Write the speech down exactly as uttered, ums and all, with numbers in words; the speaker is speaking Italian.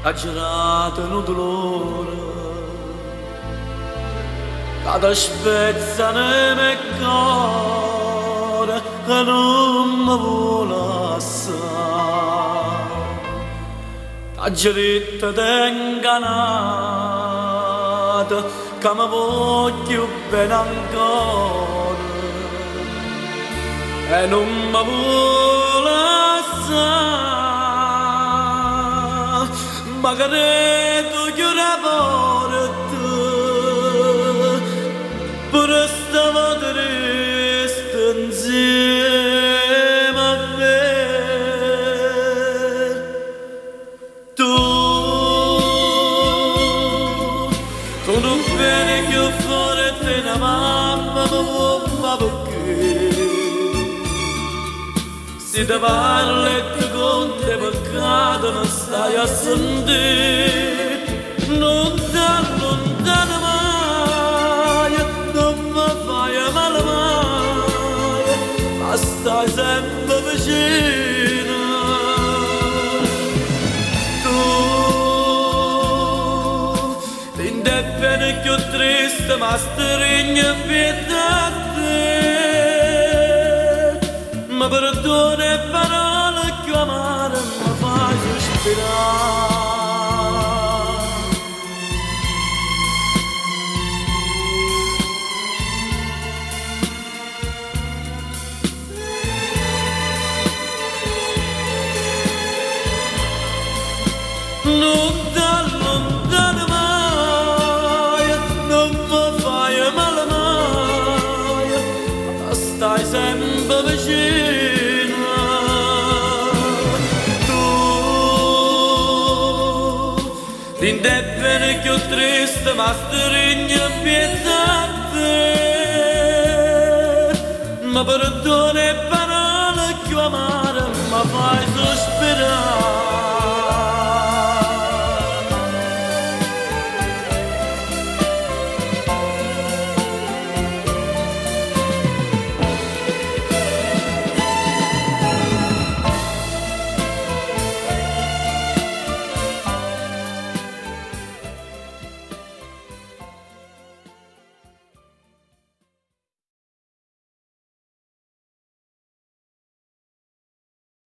ha girato in un dolore che spezza nel mio cuore che non mi vuole assare. Ha girato d'ingannata che mi voglio bene ancora e non mi vuole assare. Ma credo che una porta per stare triste insieme a me. Tu, tu non vedi che forte una mamma mi vuole perché se ti parla e ti conta peccato non stai a sentire. Lontano, lontano mai, non mi fai male mai, ma stai sempre vicino. Tu, ti bene più triste ma stringi pietà a te. Ma perdona e parole più amare mi fai sospirare. Lontano, lontano mai, non mi fai male mai, ma stai sempre vicino. Tu, l'indebene più triste ma stringi pietà a te. Ma perdona e parole più amare mi fai sospirare.